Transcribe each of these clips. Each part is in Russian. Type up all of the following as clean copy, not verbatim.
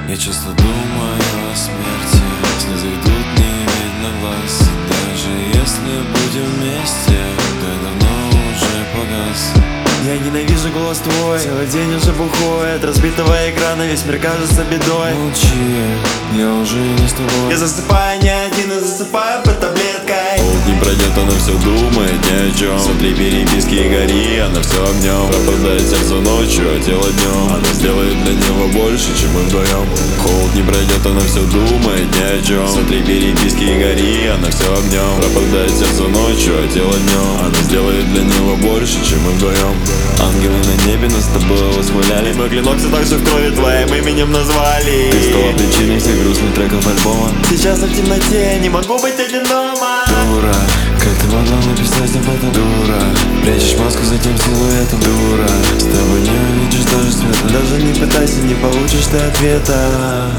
Я часто думаю о смерти, слезы идут, не видно глаз. Даже если будем вместе, ты давно уже погас. Я ненавижу голос твой, целый день уже бухой. От разбитого экрана весь мир кажется бедой. Молчи, я уже не с тобой. Я засыпаю не один и засыпаю под таблеткой. Не пройдет, она все думает ни о чем. Смотри переписки и гори, она все огнем. Пропадает сердце ночью, а тело днем. Она сделает для него больше, чем мы вдвоем. Холод не пройдет, она все думает ни о чем. Смотри переписки и гори, она все огнем. Пропадает сердце ночью, а тело днем. Она сделает для него больше, чем мы вдвоем. Ангелы на небе нас с тобой восхваляли. Мой клинок все так же в крови твоим именем назвали. Ты стала причиной всех грустных треков альбома. Сейчас я в темноте, не могу быть один дома. Дура, как ты могла написать об этом? Дура, прячешь маску за тем силуэтом. Дура, с тобой не увидишь даже света. Даже не пытайся, не получишь ты ответа.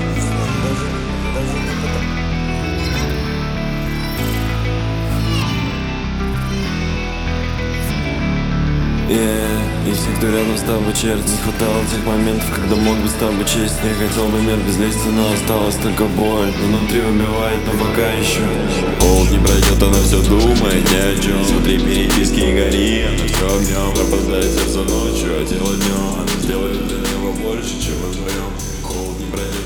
И все, кто рядом с тобой черт. Не хватало тех моментов, когда мог бы с тобой честь. Я хотел бы мир без лести, но осталось только боль. Внутри убивает, но пока еще. Холод не пройдет, она все думает ни о чем. Смотри переписки и гори, она все огнем. Пропадает сердце ночью, а тело днем. Она сделает для него больше, чем мы вдвоем. Холод не пройдет.